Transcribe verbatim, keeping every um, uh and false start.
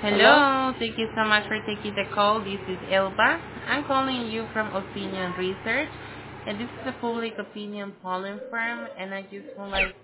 Hello? Hello. Thank you so much for taking the call. This is Elba. I'm calling you from Opinion Research, and this is a public opinion polling firm, and I just would like